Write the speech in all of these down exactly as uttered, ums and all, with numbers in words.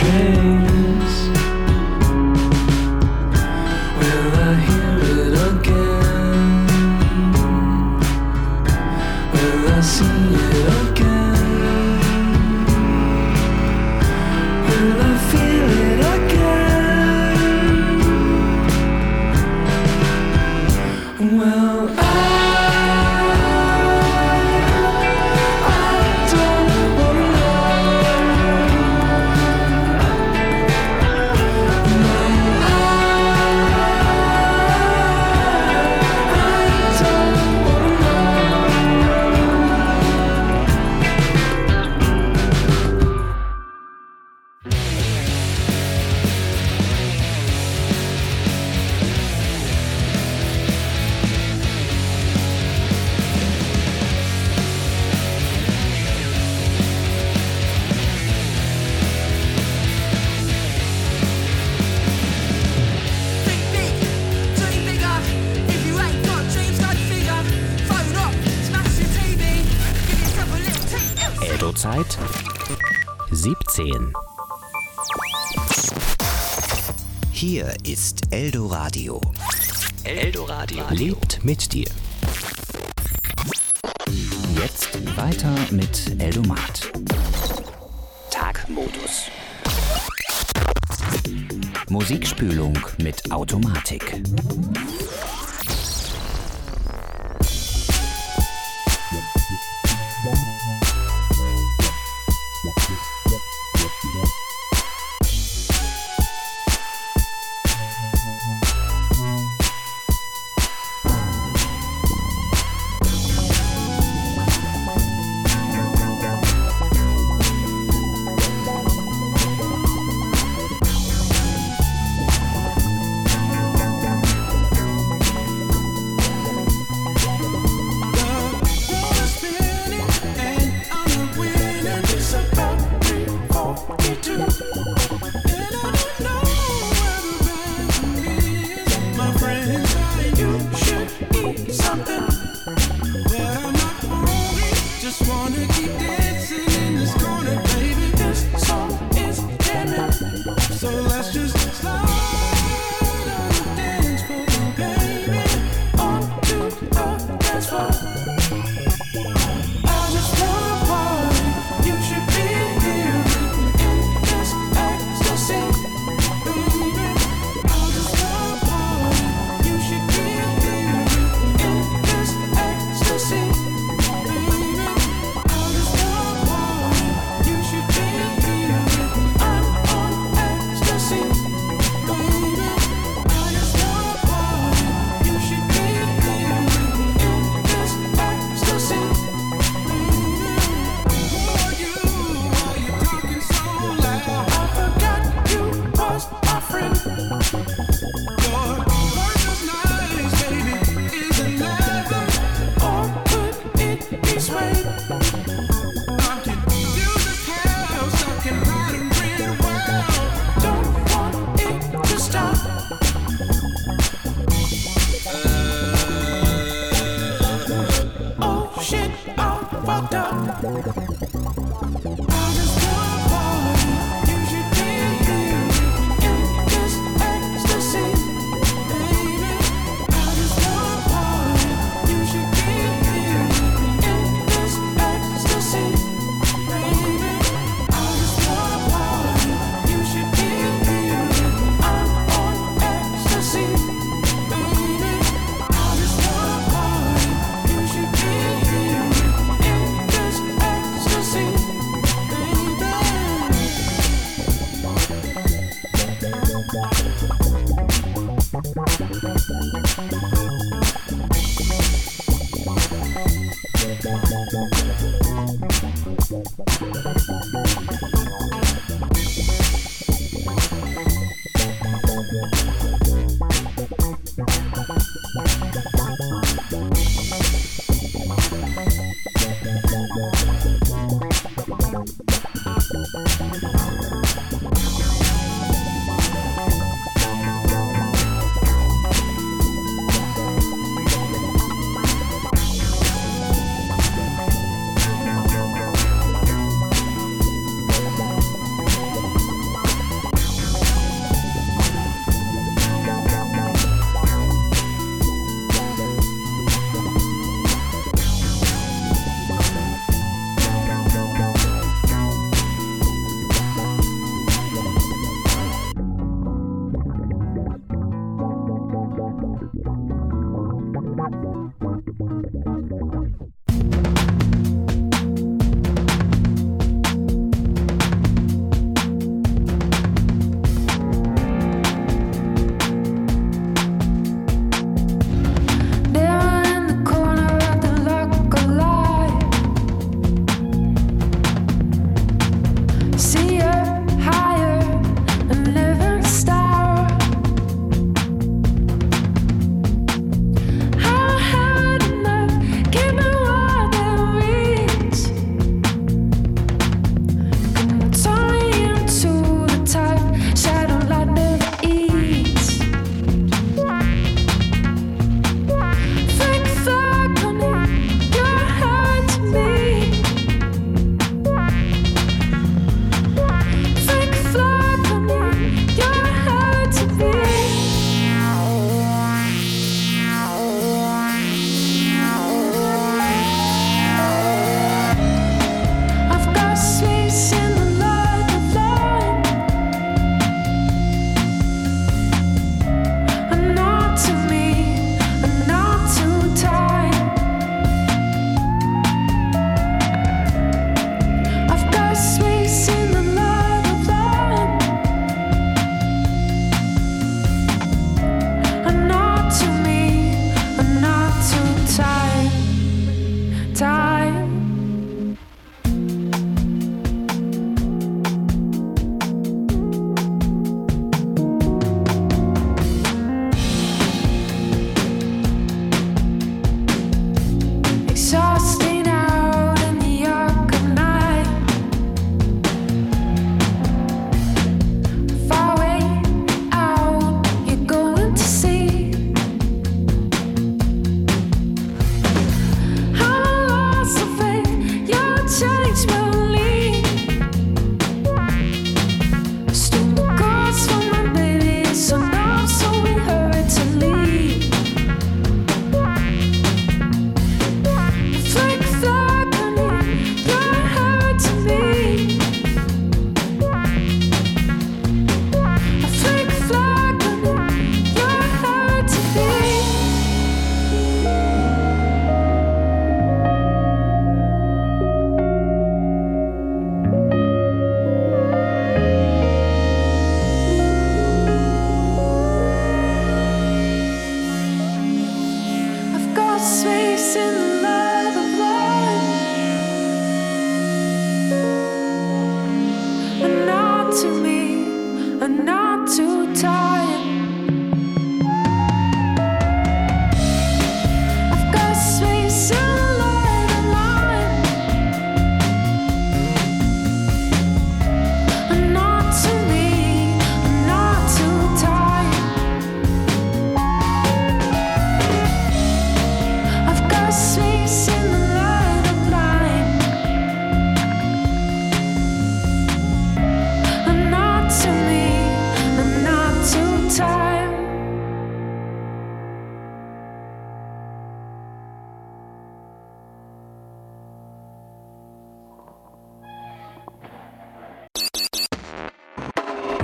trains. Will I hear it again? Will I see it again? Will I feel it again? Well, I Zeit siebzehn. Hier ist Eldoradio. Eldoradio lebt mit dir. Jetzt weiter mit Eldomat. Tagmodus. Musikspülung mit Automatik.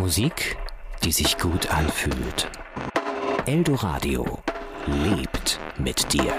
Musik, die sich gut anfühlt. Eldoradio lebt mit dir.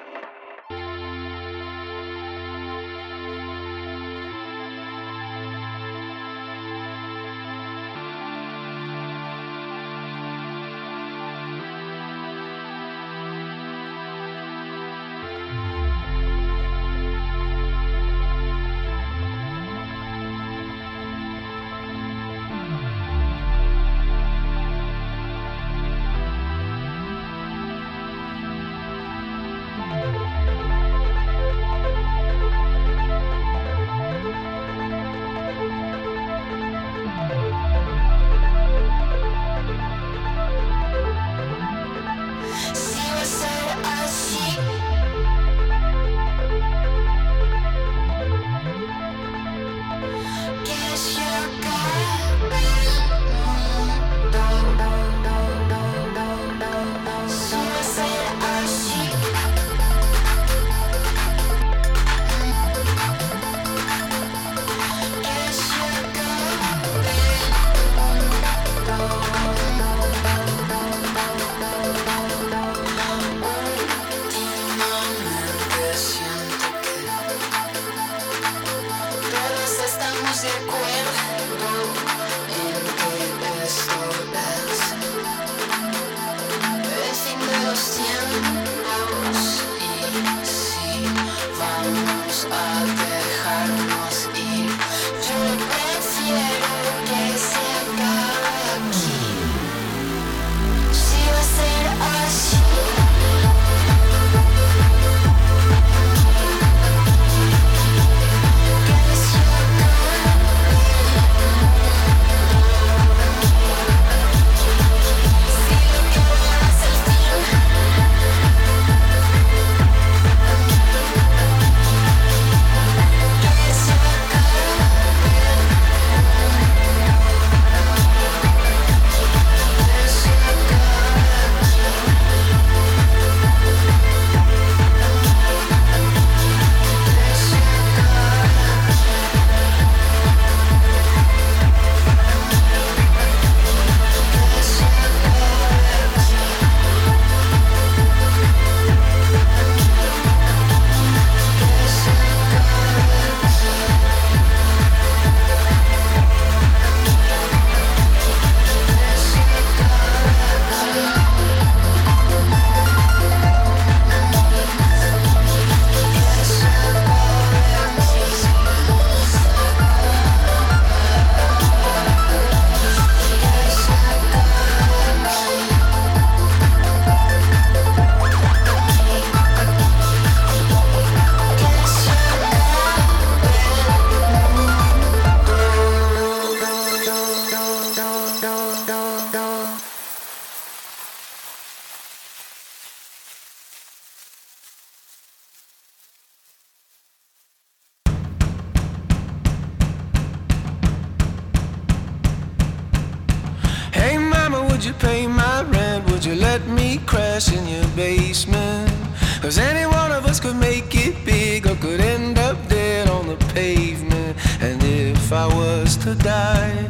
Would you pay my rent? Would you let me crash in your basement? 'Cause any one of us could make it big or could end up dead on the pavement. And if I was to die,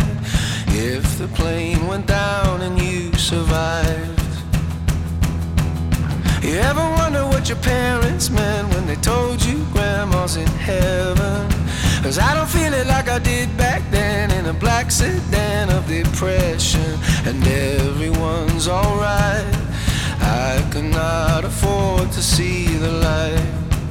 if the plane went down and you survived, you ever wonder what your parents meant when they told you grandma's in heaven? 'Cause I don't feel it like I did back then in a black sedan of depression. And everyone's alright, I could not afford to see the light.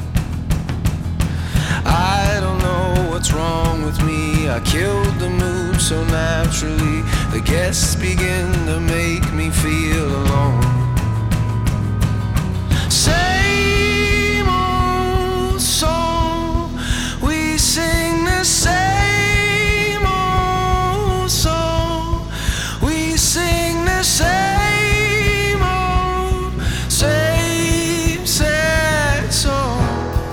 I don't know what's wrong with me, I killed the mood so naturally. The guests begin to make me feel alone. Same old song, we sing the same old song, we sing the same old, same sad song.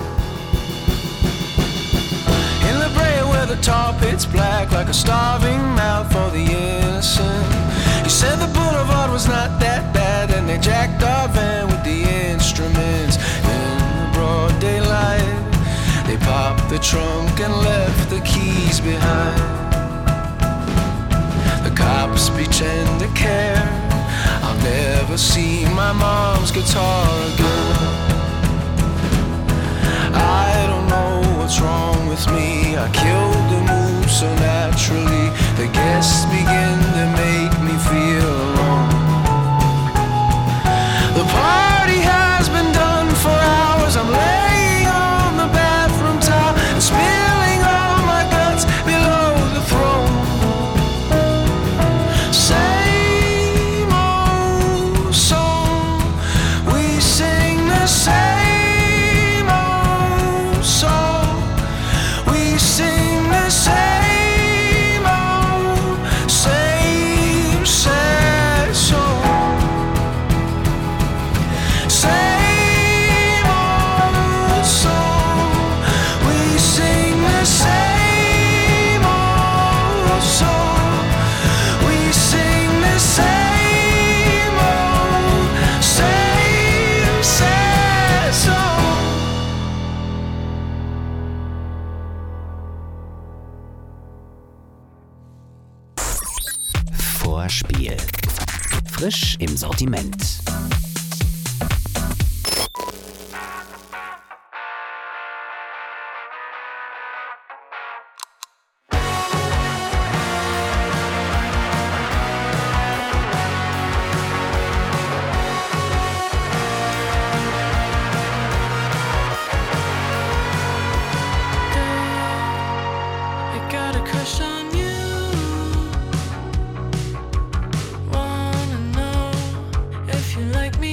In La Brea where the tar pit's black like a starving mouth for the innocent. You said the boulevard was not that bad, and they jacked our van with the instruments. In the broad daylight, they popped the trunk and left the keys behind. The cops ever see my mom's guitar again. I don't know what's wrong with me. I killed the mood so naturally. The guests begin to make me feel alone. The party has been done for hours. I'm laying on the bathroom towel and spilling all my guts below the throne. Same old song, we sing the same old song. We sing the same old, same sad song. Same old song, we sing the same old song. We sing the same old, same sad song. Vorspiel. Frisch im Sortiment. I got a crush on you. Wanna know if you like me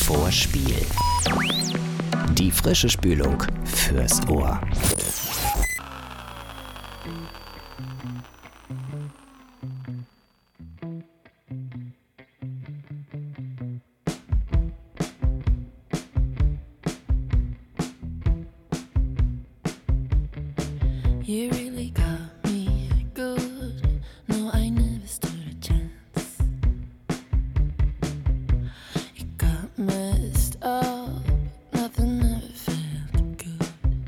Vorspiel. Die frische Spülung fürs Ohr. You really got me good. No, I never stood a chance. It got messed up. Nothing ever felt good.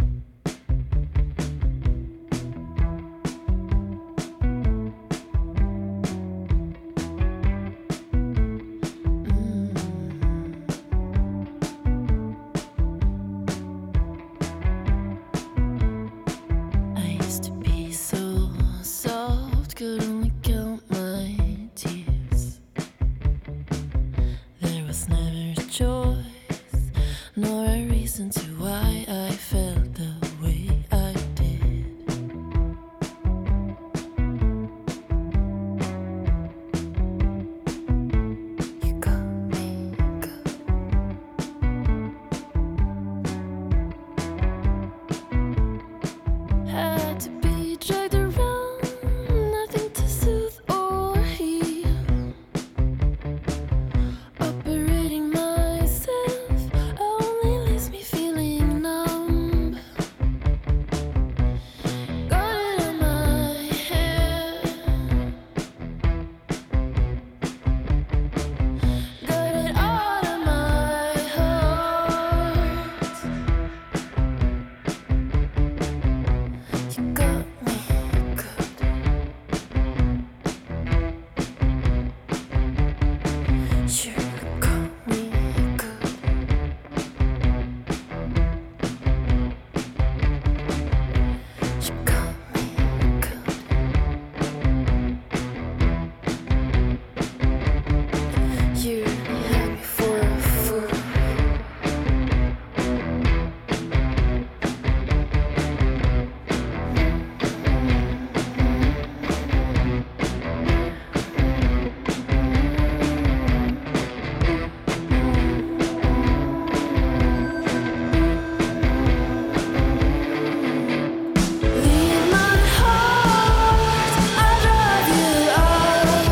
I used to be so soft, could only count my tears. There was never a choice, nor a reason to why I felt the way I did. You got me good. Had to be dragged around, nothing to soothe or heal. Operating myself only leaves me feeling numb. Got it on my head, got it out of my heart. You got me good. You got me good. You got me good. You had me for a fool. Leave my heart, I drive you out.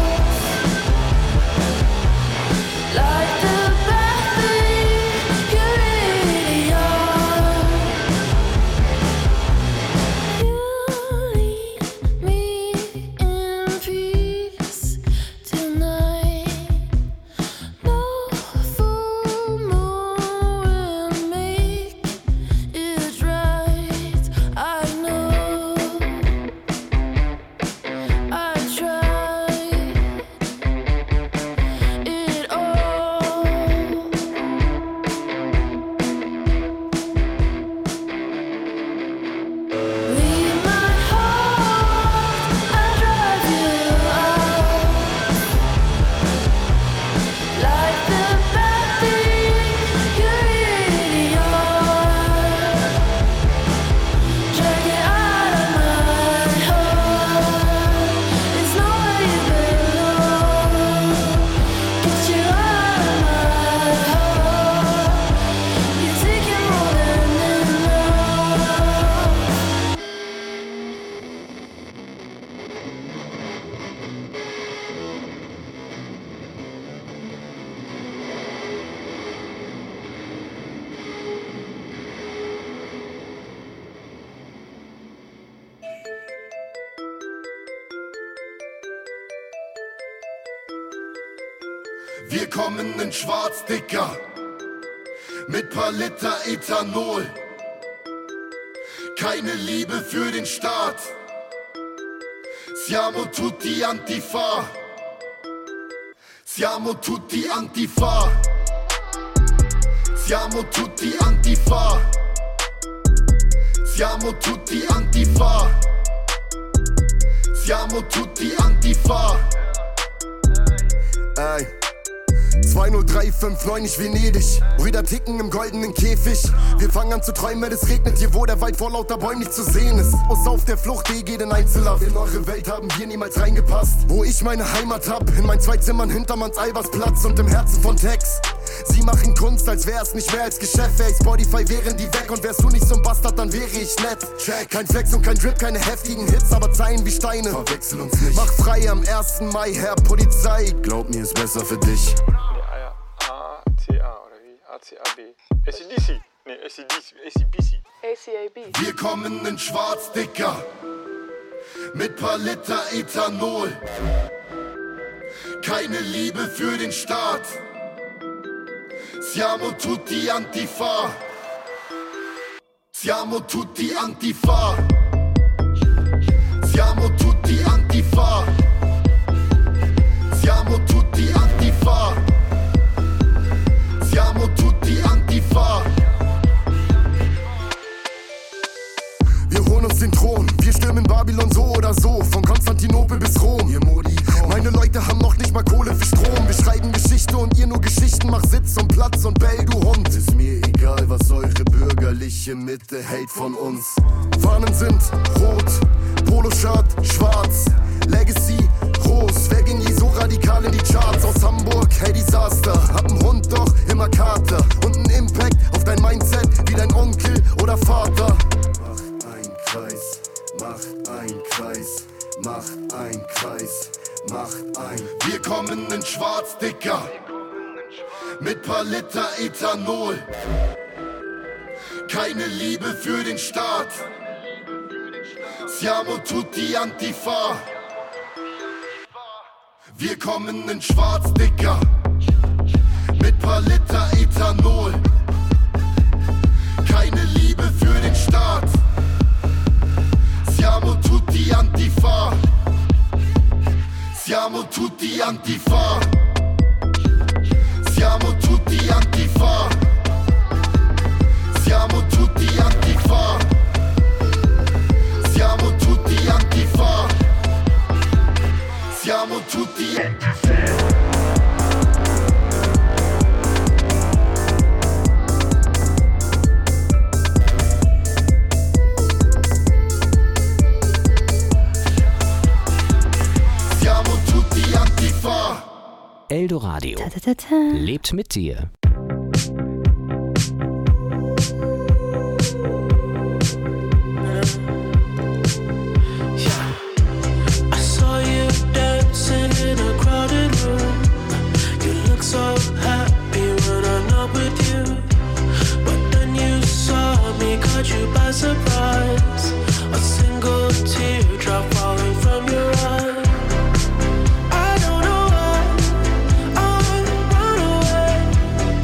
Like the bad thing you really are. You leave me in peace tonight. No full moon will make it right. I know I tried it all. Leave my heart, I drive you out. Like the bad thing you really are. Drag it out of my heart. It's nowhere you belong. Get you out of my heart. You're taking more than enough. Wir kommen in schwarz, Dicker, mit paar Liter Ethanol. Keine Liebe für den Staat. Siamo tutti Antifa. Siamo tutti Antifa. Siamo tutti Antifa. Siamo tutti Antifa. Siamo tutti Antifa. Ey. zwei null drei fünf neun, ich Venedig. Brüder ticken im goldenen Käfig. Wir fangen an zu träumen, wenn es regnet hier, wo der Wald vor lauter Bäumen nicht zu sehen ist. Muss auf der Flucht, D geht in Einzelhaft. In eure Welt haben wir niemals reingepasst. Wo ich meine Heimat hab, in meinen zwei Zimmern hinter Manns Albersplatz und im Herzen von Tex. Sie machen Kunst, als wär's nicht mehr als Geschäft. Ey, Spotify wären die weg und wärst du nicht so ein Bastard, dann wäre ich nett. Check. Kein Flex und kein Drip, keine heftigen Hits, aber Zeilen wie Steine. Verwechsel uns nicht. Mach frei am ersten Mai, Herr Polizei. Glaub mir, ist besser für dich. A C A oder wie? A C A B. A C D C. Nee, A C D C. A C B C. A C A B. Wir kommen in schwarz, Dicker. Mit paar Liter Ethanol. Keine Liebe für den Staat. Siamo tutti Antifa. Siamo tutti Antifa. Siamo tutti Antifa. Siamo tutti Antifa. Siamo tutti Antifa. Wir holen uns den Thron, wir stürmen Babylon so oder so, von Konstantinopel bis Rom. Ihr Modi, meine Leute haben noch nicht mal Kohle für Strom. Wir schreiben Geschichte und ihr nur Geschichten, mach Sitz und Platz und bell, du Hund. Ist mir egal, was eure bürgerliche Mitte hält von uns. Fahnen sind rot, Poloshirt schwarz, Legacy groß. Wer ging je so radikal in die Charts? Aus Hamburg, hey Desaster, hab n Hund, doch immer Kater. Und n Impact auf dein Mindset wie dein Onkel oder Vater. Kreis, macht ein Kreis, macht ein Kreis, macht ein. Wir kommen in schwarz, Dicker, mit paar Liter Ethanol. Keine Liebe für den Staat. Siamo tutti Antifa. Wir kommen in schwarz, Dicker, mit paar Liter Ethanol. Keine Liebe für den Staat. Siamo tutti Antifa. Siamo tutti Antifa. Siamo tutti Antifa. Siamo tutti Antifa. Siamo tutti Antifa. Siamo tutti Antifa. Eldoradio lebt mit dir. I don't know why I run away.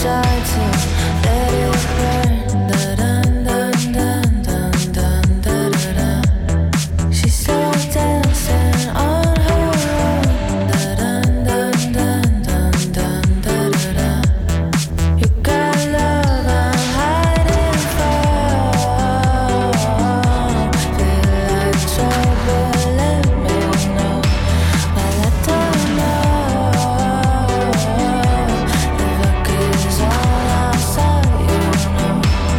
decide to let it burn. Da-dun-dun-dun-dun-dun-da-da-da. She's slow dancing on her own. Da-dun-dun-dun-dun-dun-da-da-da. You got love I'm hiding from. Feel like trouble, let me know. Well, I don't know. The luck is on our side, you know.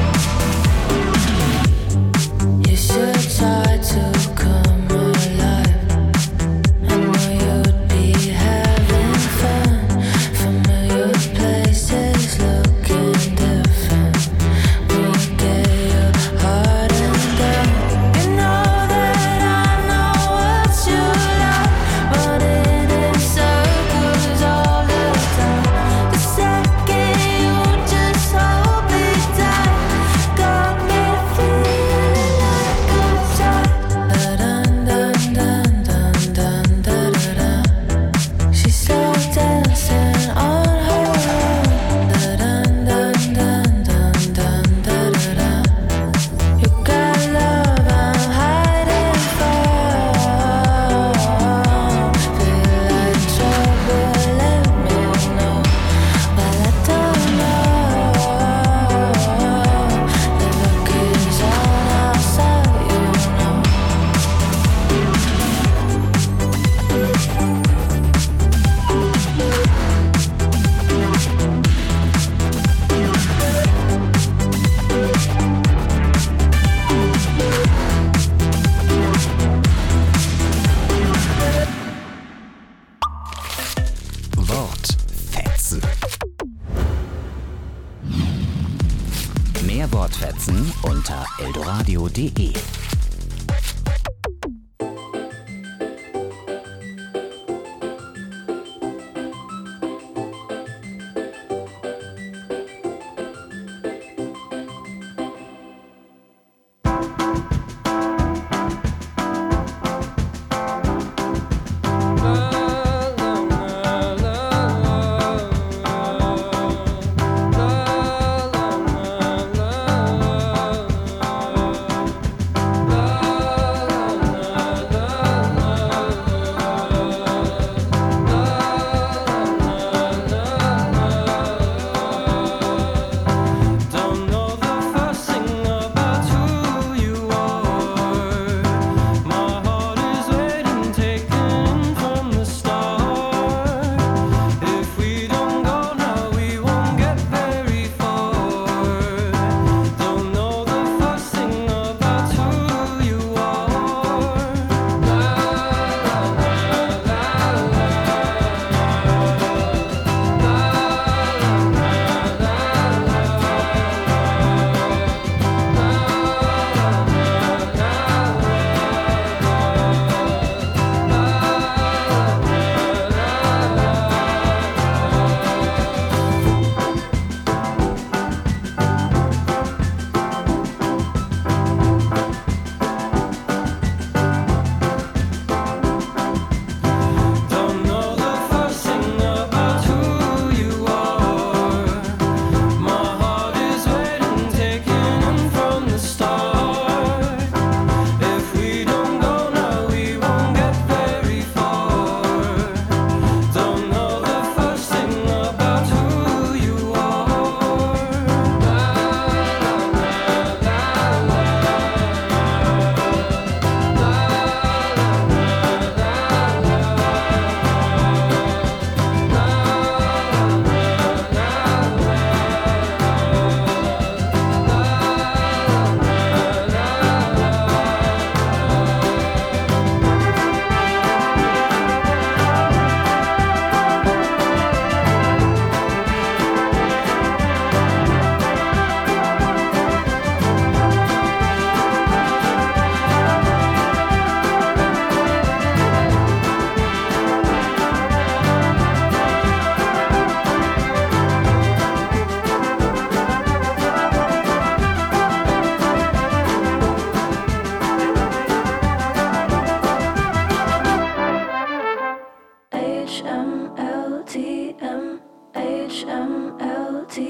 You should try to come alive. I know you'd be having fun. Familiar places looking different. When you get your heart undone. You know that I know what you like. Running in circles all the time. The second you just hold me tight, got me feeling like a child. Da-dun-dun-dun-dun-dun-da-da-da. She's slow dancing on her own. Da-dun-dun-dun-dun-dun-da-da-da. You got love I'm hiding from. Feel like trouble, let me know. Well, I don't know. The luck is on our side, you know. Wortfetzen. Mehr Wortfetzen unter eldoradio punkt de. La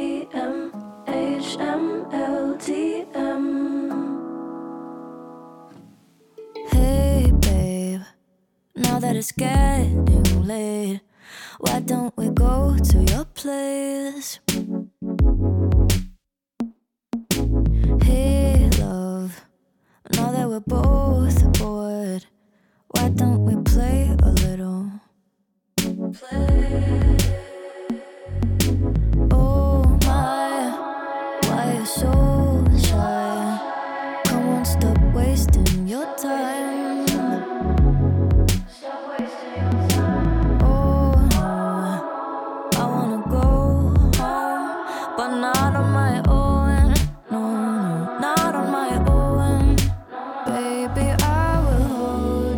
T M, H M L T M. Hey babe, now that it's getting late, why don't we go to your place? Hey love, now that we're both bored, why don't we play a little? Play. Oh my, why you so shy? Come on, stop wasting your time. Stop wasting your time. Oh no, I wanna go home, but not on my own. No, no, not on my own. Baby, I will hold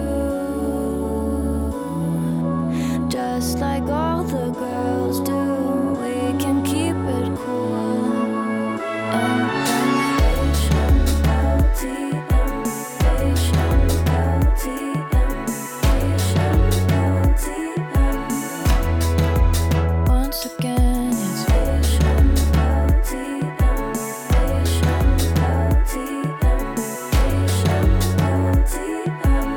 you, just like all the girls do. We can keep it cool. And then H M L T M, H M L T M, H M L T M. Once again, it's H M L T M, H M L T M, H M L T M.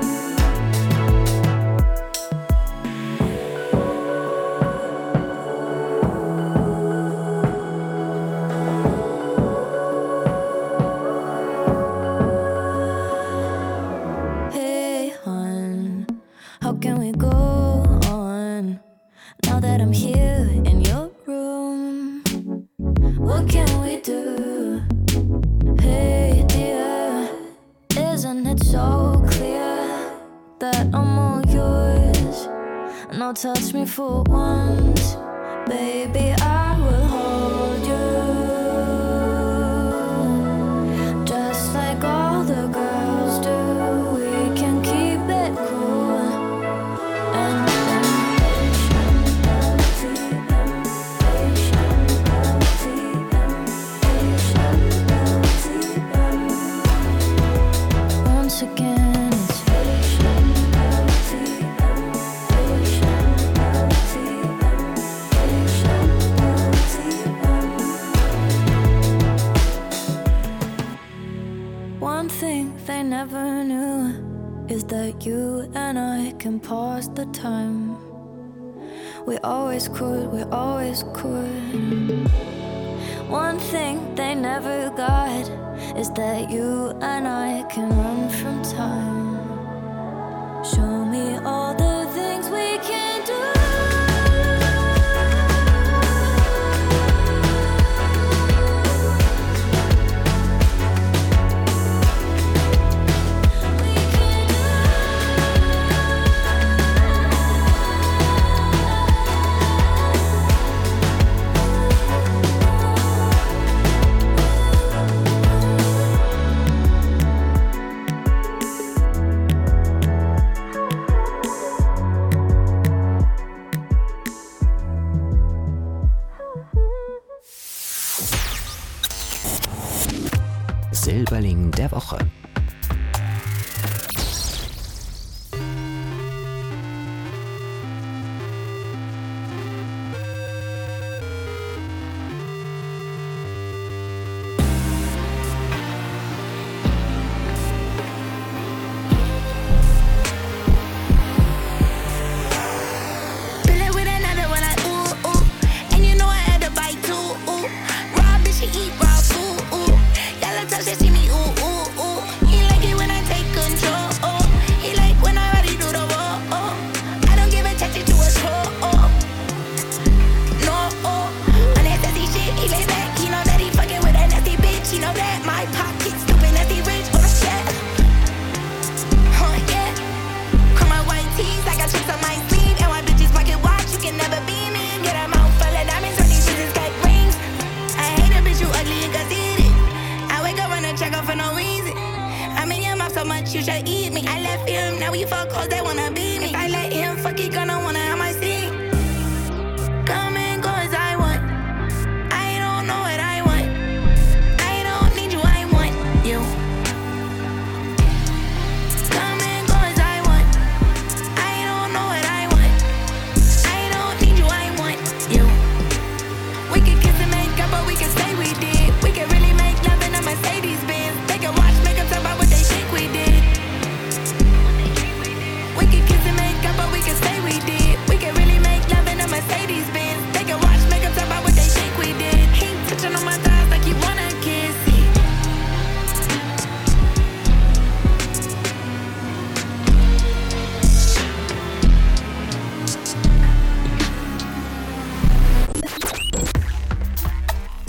Hey hon, how can we go on now that I'm here in your room? What can we do? Hey dear, isn't it so clear that I'm all yours? Now touch me for once, baby, I will hold you, just like all the girls do. We can keep it cool. And then H M L T M, H M L T M, H M L T M. Once again, it's H M L T M, H M L T M, H M L T M. One thing they never knew is that you and I can pause the time. We always could, we always could. One thing they never got is that you and I can run from time. Show me all the things we can do. Silberling der Woche. You should eat me. I left him, now we fuck cause they wanna be me. If I let him fuck, he gonna wanna have my seat. Come and go as I want. I don't know what I want. I don't need you, I want you. Come and go as I want. I don't know what I want. I don't need you, I want you. We could kiss and make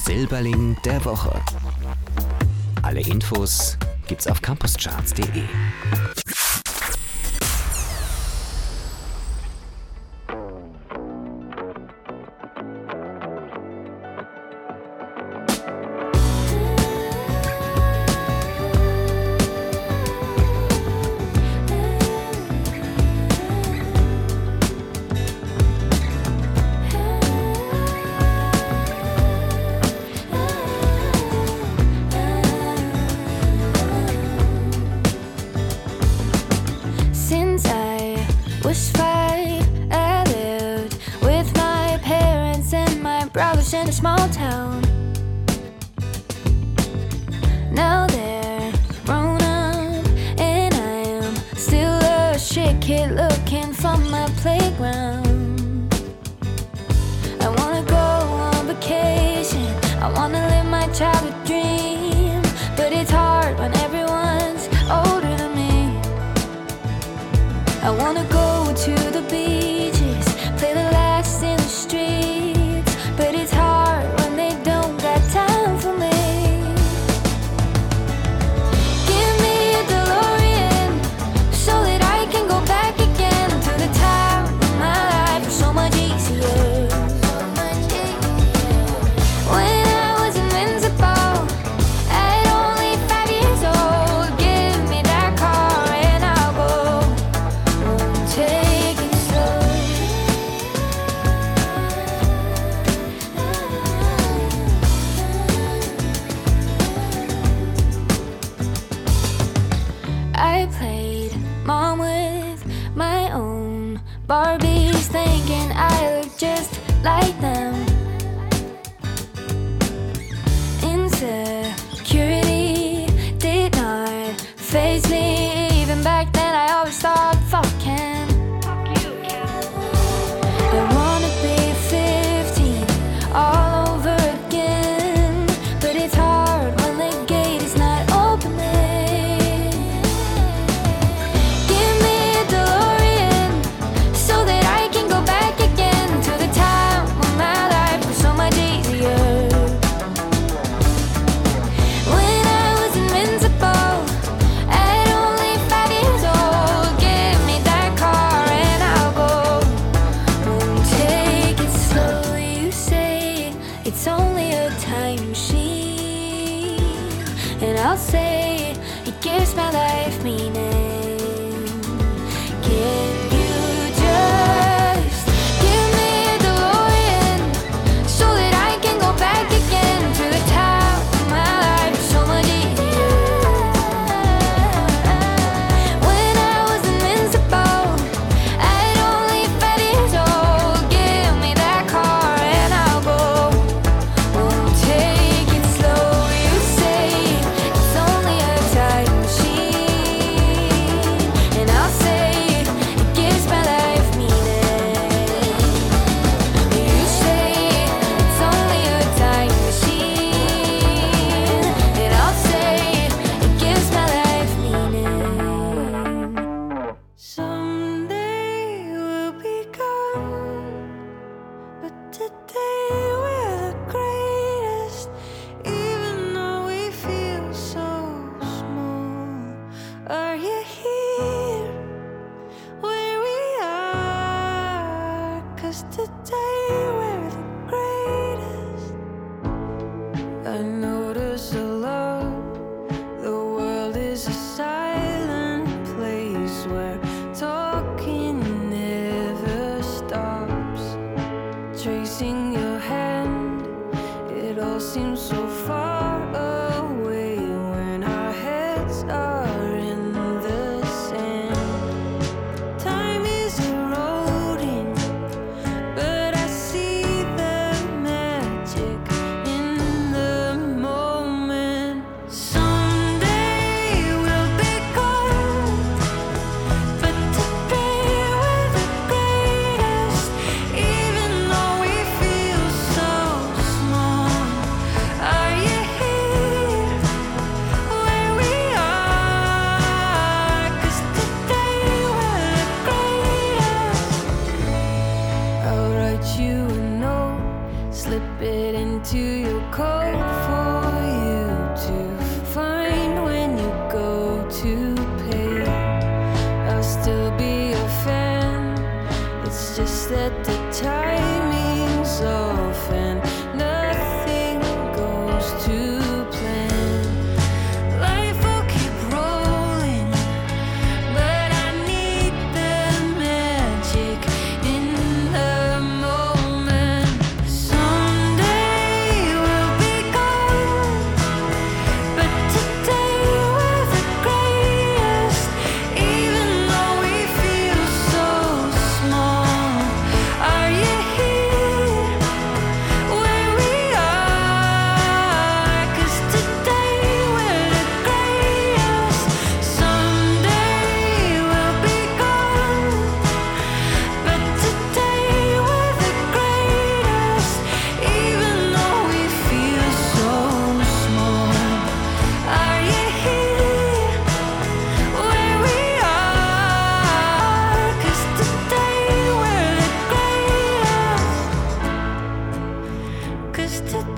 Silberling der Woche. Alle Infos gibt's auf campuscharts punkt de. In a small town. Now they're grown up, and I am still a shit kid looking for my playground. I wanna go on vacation, I wanna live my childhood dream, but it's hard when everyone's older than me. I wanna go to the beaches, play the last in the streets, but it's hard when they don't got time for me. Give me a DeLorean so that I can go back again to the time when my life was so much easier. When I was invincible at only five years old, give me that car and I'll go. Won't take it slow. I played mom with my own Barbies, thinking I look just like them. Insecurity did not faze me. Even back then I always thought, fuck him. I wanna be fifteen all over again, but it's hard when the gate is not opening. Give me a DeLorean so that I can go back again to the time when my life was so much easier. When I was invincible at only five years old, give me that car and I'll go. Won't take it slow. You say it's only a time machine, and I'll say it gives my life meaning. Can you just give me a DeLorean so that I can go back again to the time when my life was so much easier? When I was invincible at only five years old, give me that car and I'll go. Won't take it slow. You say it's only a time machine, and I'll say it gives my life meaning. You say it's only a time machine, and I'll say it gives my life meaning. Someday we'll be gone, but today we're the greatest. Even though we feel so small, are you here where we are? 'Cause today we're the greatest. I notice a lot, the world is a silent place where talking never stops. Tracing your hand, it all seems so far away when our heads are in the sand. Time is eroding, but I see the magic in the moment. Someday we'll be gone, but today we're the greatest. Even though we feel so small, are you here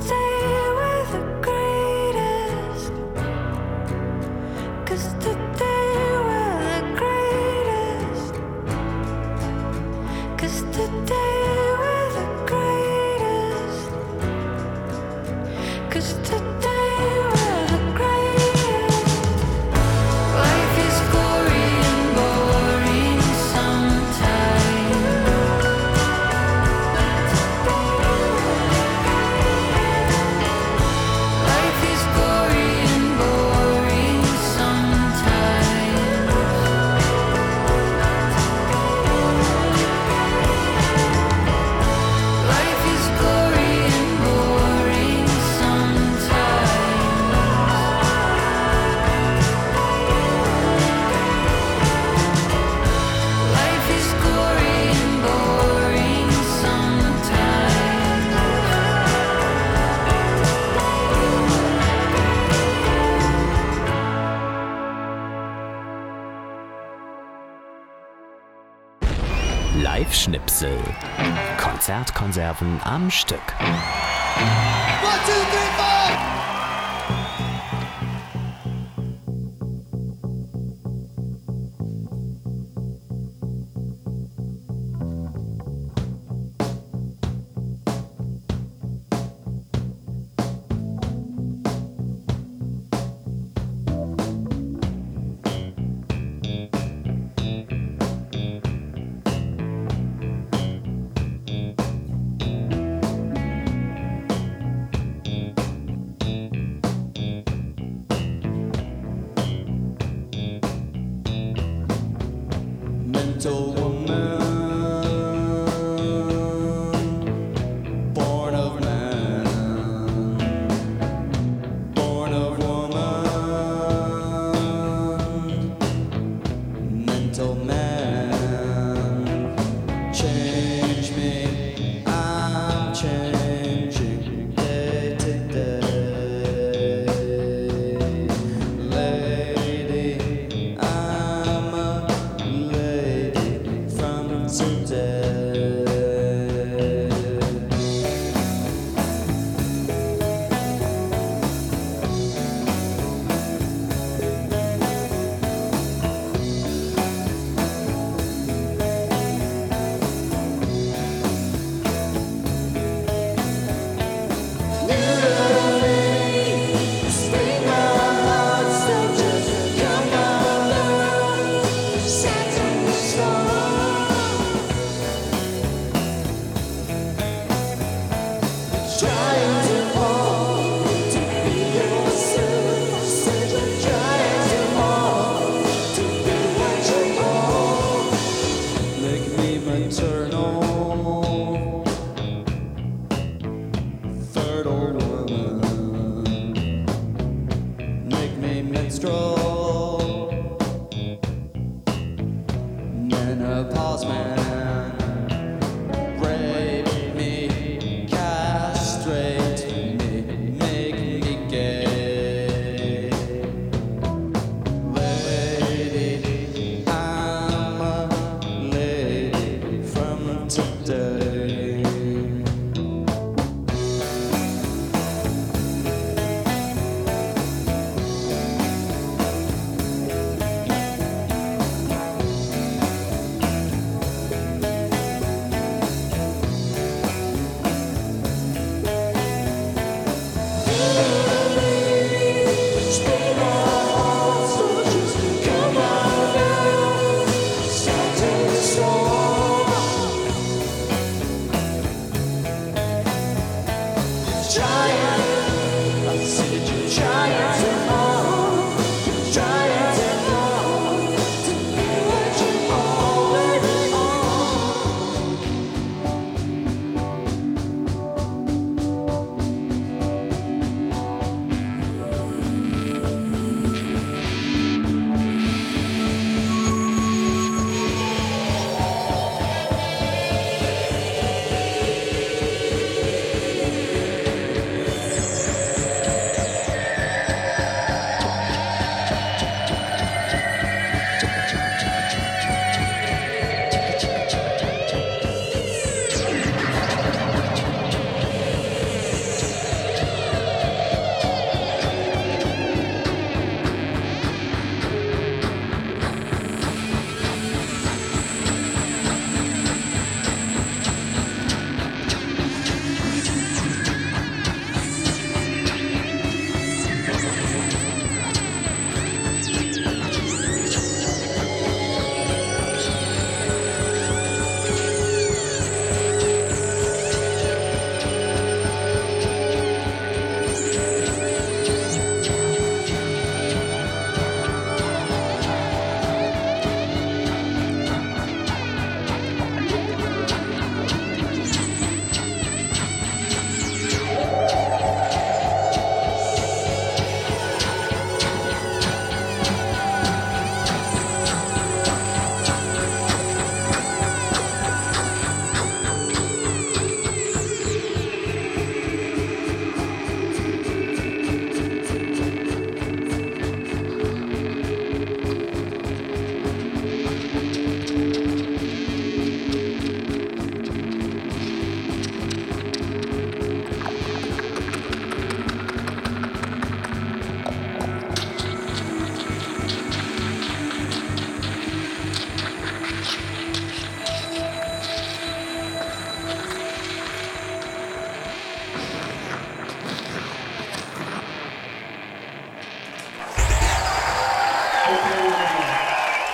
Live-Schnipsel. Konzertkonserven am Stück. One, two, three, four! Mental woman, born of man, born of woman, mental man, change me, I'm changing day to day, lady, I'm a lady from today. Make me maternal, fertile woman. Make me menstrual, menopause man. Rape me, castrate me, make me gay. Lady, I'm a lady from today.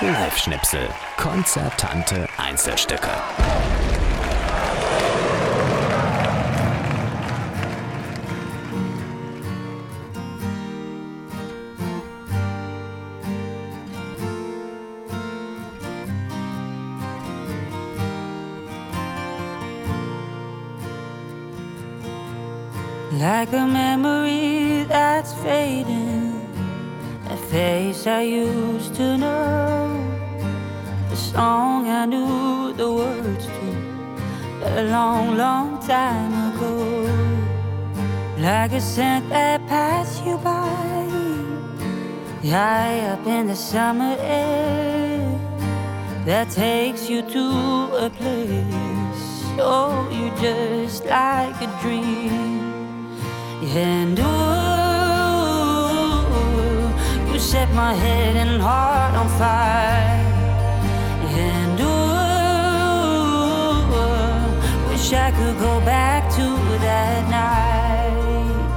Live-Schnipsel. Konzertante Einzelstücke. Like a memory that's fading, a face I used to know, a song I knew the words to a long, long time ago. Like a scent that passed you by, high up in the summer air, that takes you to a place, oh, you're just like a dream. And ooh, you set my head and heart on fire. And ooh, wish I could go back to that night.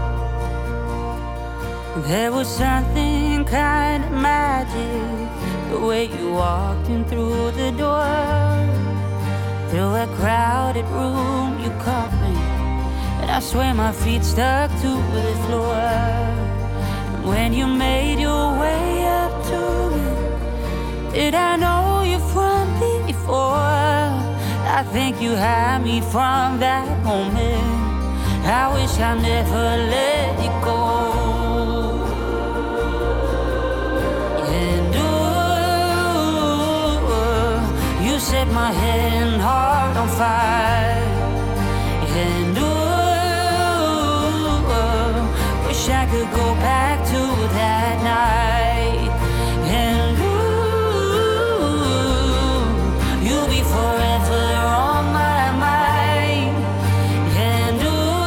There was something kind of magic, the way you walked in through the door. Through a crowded room you caught me, and I swear my feet stuck to the floor. And when you made your way up to me, did I know you from before? I think you had me from that moment. I wish I never let you go. And ooh, you set my head and heart on fire. And ooh, wish I could go back to that night. And ooh, you'll be forever on my mind. And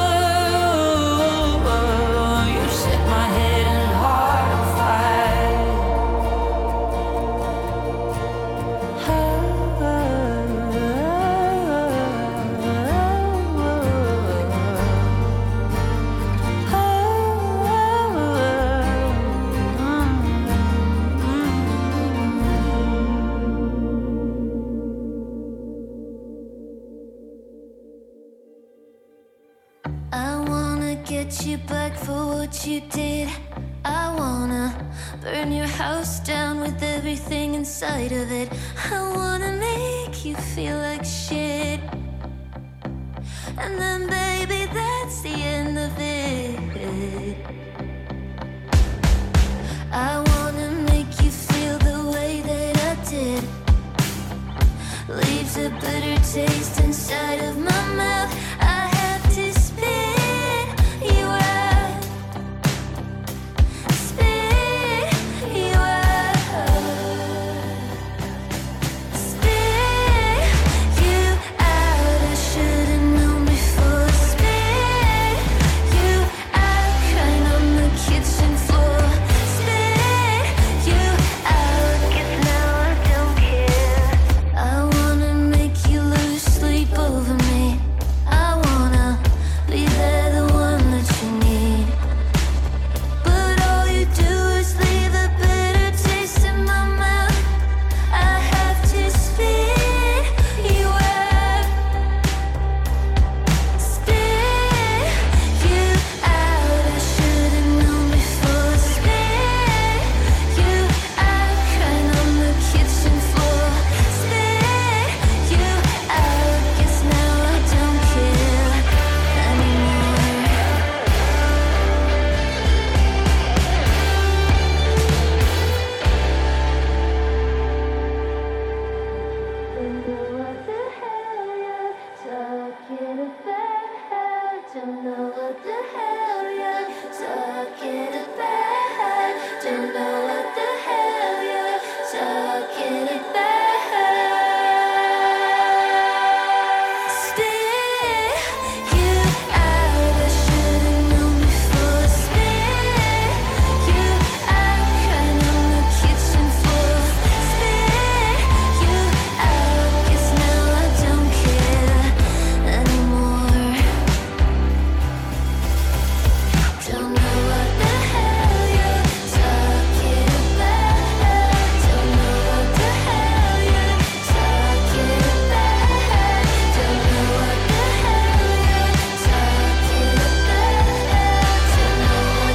ooh, you set my head and heart on fire. Get you back for what you did. I wanna burn your house down with everything inside of it. I wanna make you feel like shit, and then baby that's the end of it.